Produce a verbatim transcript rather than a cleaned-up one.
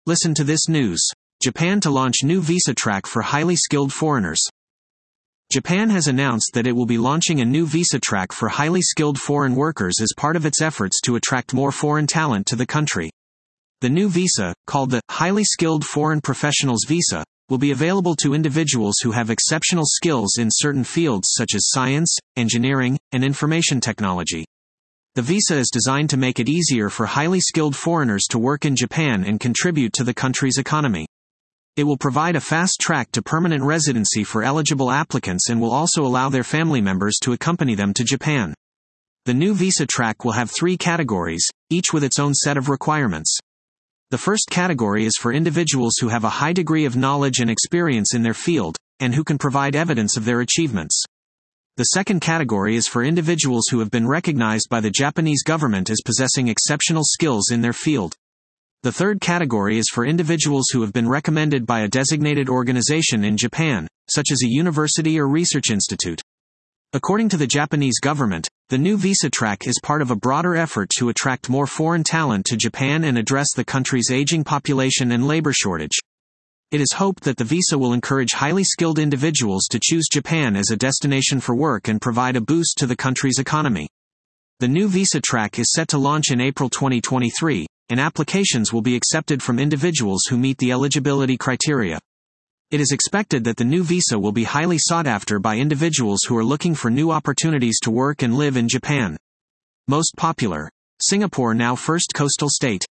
Listen to this news. Japan to launch new visa track for highly skilled foreigners. Japan has announced that it will be launching a new visa track for highly skilled foreign workers as part of its efforts to attract more foreign talent to the country. The new visa, called the Highly Skilled Foreign Professionals Visa, will be available to individuals who have exceptional skills in certain fields such as science, engineering, and information technology. The visa is designed to make it easier for highly skilled foreigners to work in Japan and contribute to the country's economy. It will provide a fast track to permanent residency for eligible applicants and will also allow their family members to accompany them to Japan. The new visa track will have three categories, each with its own set of requirements. The first category is for individuals who have a high degree of knowledge and experience in their field, and who can provide evidence of their achievements. The second category is for individuals who have been recognized by the Japanese government as possessing exceptional skills in their field. The third category is for individuals who have been recommended by a designated organization in Japan, such as a university or research institute. According to the Japanese government, the new visa track is part of a broader effort to attract more foreign talent to Japan and address the country's aging population and labor shortage. It is hoped that the visa will encourage highly skilled individuals to choose Japan as a destination for work and provide a boost to the country's economy. The new visa track is set to launch in April twenty twenty-three, and applications will be accepted from individuals who meet the eligibility criteria. It is expected that the new visa will be highly sought after by individuals who are looking for new opportunities to work and live in Japan. Most popular. Singapore, now first coastal state.